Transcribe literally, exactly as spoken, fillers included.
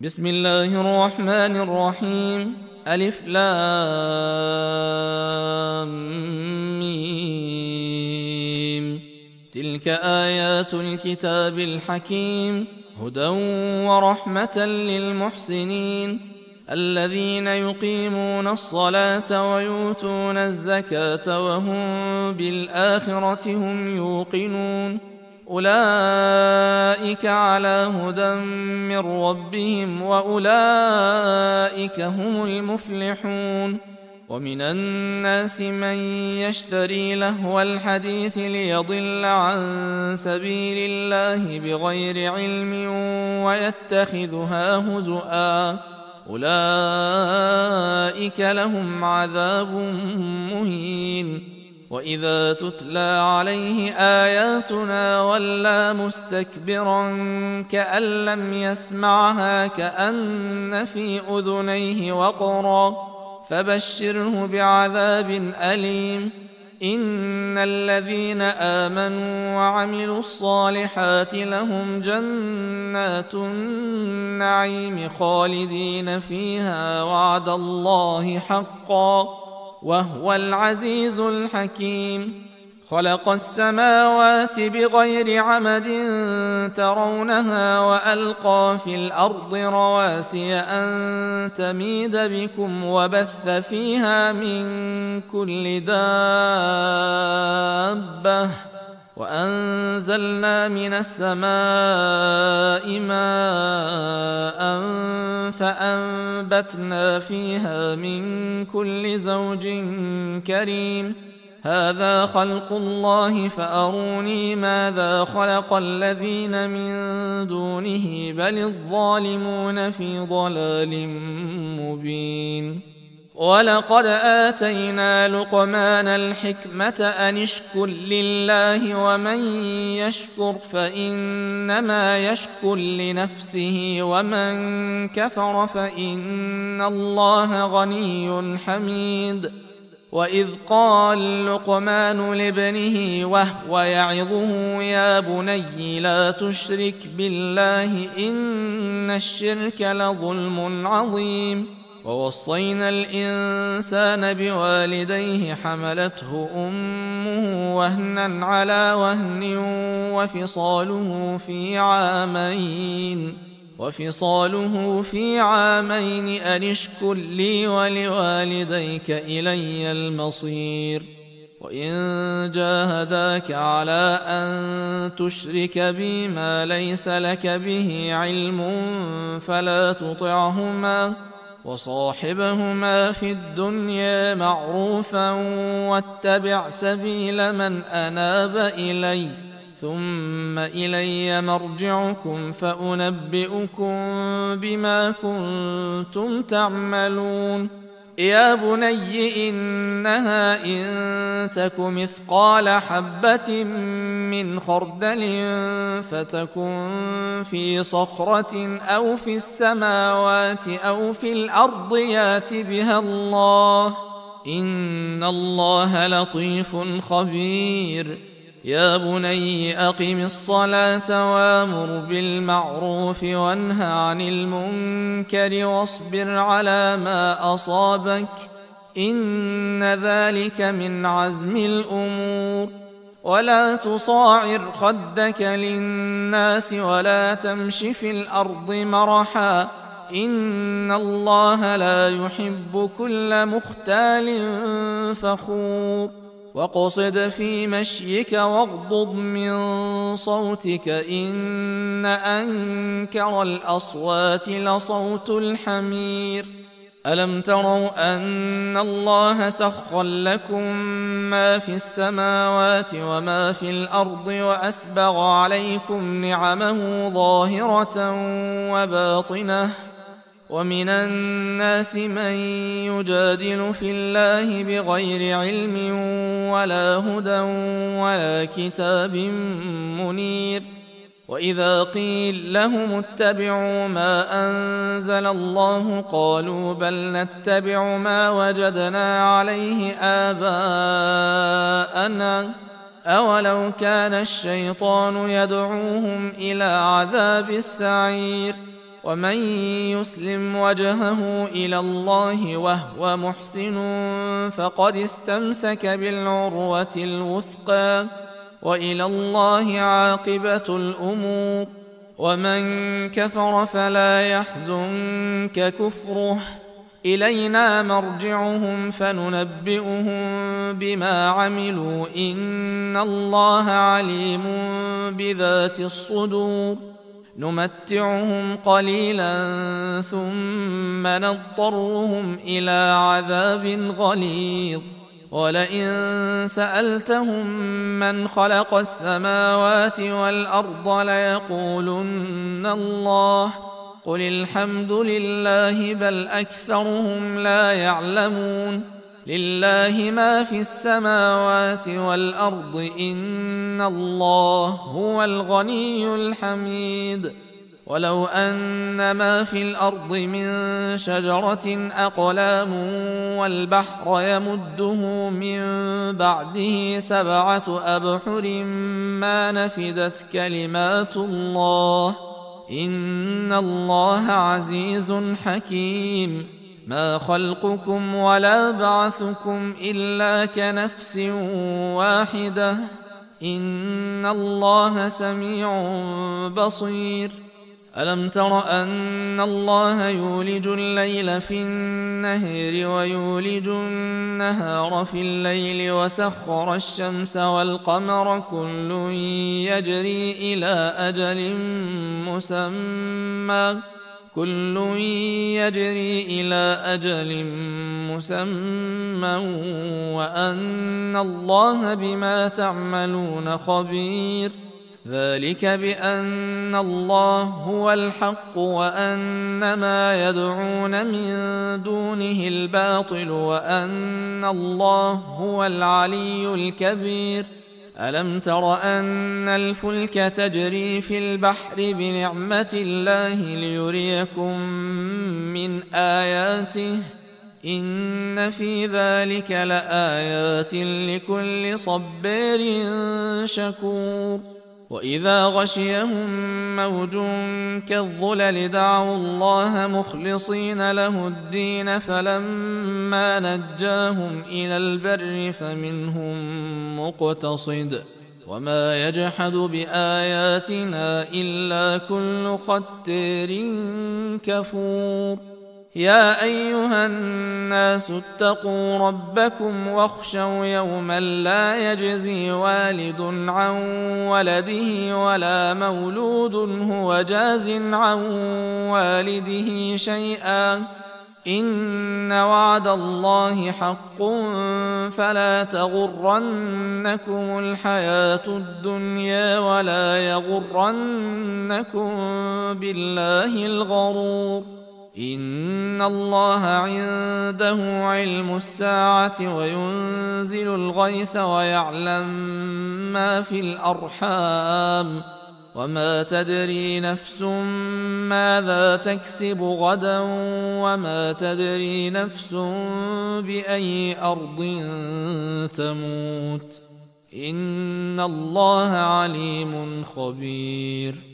بسم الله الرحمن الرحيم. ألف لام ميم. تلك آيات الكتاب الحكيم، هدى ورحمة للمحسنين الذين يقيمون الصلاة ويؤتون الزكاة وهم بالآخرة هم يوقنون. أولئك على هدى من ربهم وأولئك هم المفلحون. ومن الناس من يشتري لهو الحديث ليضل عن سبيل الله بغير علم ويتخذها هزؤا، أولئك لهم عذاب مهين. وإذا تتلى عليه آياتنا ولى مستكبرا كأن لم يسمعها كأن في أذنيه وقرا، فبشره بعذاب أليم. إن الذين آمنوا وعملوا الصالحات لهم جنات النعيم خالدين فيها وعد الله حقا، وهو العزيز الحكيم. خلق السماوات بغير عمد ترونها وألقى في الأرض رواسي أن تميد بكم وبث فيها من كل دابة، وأنزلنا من السماء ماء فأنبتنا فيها من كل زوج كريم. هذا خلق الله فأروني ماذا خلق الذين من دونه بل الظالمون في ضلال مبين. ولقد آتينا لقمان الحكمة أن اشكر لله ومن يشكر فإنما يشكر لنفسه ومن كفر فإن الله غني حميد. وإذ قال لقمان لابنه وهو يعظه يا بني لا تشرك بالله إن الشرك لظلم عظيم. ووصينا الإنسان بوالديه حملته أمه وهنا على وهن وفصاله في عامين وفصاله في عامين أن اشكر لي ولوالديك إلي المصير. وإن جاهداك على أن تشرك بي ما ليس لك به علم فلا تطعهما، وصاحبهما في الدنيا معروفا واتبع سبيل من أناب إلي، ثم إلي مرجعكم فأنبئكم بما كنتم تعملون. يا بني إنها إن تك مثقال حبة من خردل فتكن في صخرة أو في السماوات أو في الأرض يات بها الله، إن الله لطيف خبير. يا بني أقم الصلاة وامر بالمعروف وانه عن المنكر واصبر على ما أصابك، إن ذلك من عزم الأمور. ولا تصاعر خدك للناس ولا تمش في الأرض مرحا، إن الله لا يحب كل مختال فخور. وقصد في مشيك واغضض من صوتك، إن أنكر الأصوات لصوت الحمير. ألم تروا أن الله سخر لكم ما في السماوات وما في الأرض وأسبغ عليكم نعمه ظاهرة وباطنة؟ ومن الناس من يجادل في الله بغير علم ولا هدى ولا كتاب منير. وإذا قيل لهم اتبعوا ما أنزل الله قالوا بل نتبع ما وجدنا عليه آباءنا، أولو كان الشيطان يدعوهم إلى عذاب السعير. ومن يسلم وجهه إلى الله وهو محسن فقد استمسك بالعروة الوثقى وإلى الله عاقبة الأمور. ومن كفر فلا يحزنك كفره، إلينا مرجعهم فننبئهم بما عملوا إن الله عليم بذات الصدور. نمتعهم قليلا ثم نضطرهم إلى عذاب غليظ. ولئن سألتهم من خلق السماوات والأرض ليقولن الله قل الحمد لله بل أكثرهم لا يعلمون. لله ما في السماوات والأرض إن الله هو الغني الحميد. ولو أن ما في الأرض من شجرة أقلام والبحر يمده من بعده سبعة أبحر ما نفدت كلمات الله إن الله عزيز حكيم. ما خلقكم ولا بعثكم إلا كنفس واحدة إن الله سميع بصير. ألم تر أن الله يولج الليل في النهار ويولج النهار في الليل وسخر الشمس والقمر كل يجري إلى أجل مسمى كل يجري إلى أجل مسمى وأن الله بما تعملون خبير. ذلك بأن الله هو الحق وأن ما يدعون من دونه الباطل وأن الله هو العلي الكبير. ألم تر أن الفلك تجري في البحر بنعمة الله ليريكم من آياته إن في ذلك لآيات لكل صبار شكور. وإذا غشيهم موج كالظلل دعوا الله مخلصين له الدين فلما نجاهم إلى البر فمنهم مقتصد وما يجحد بآياتنا إلا كل ختار كفور. يا أيها الناس اتقوا ربكم واخشوا يوما لا يجزي والد عن ولده ولا مولود هو جاز عن والده شيئا إن وعد الله حق فلا تغرنكم الحياة الدنيا ولا يغرنكم بالله الغرور. إن الله عنده علم الساعة وينزل الغيث ويعلم ما في الأرحام وما تدري نفس ماذا تكسب غدا وما تدري نفس بأي أرض تموت إن الله عليم خبير.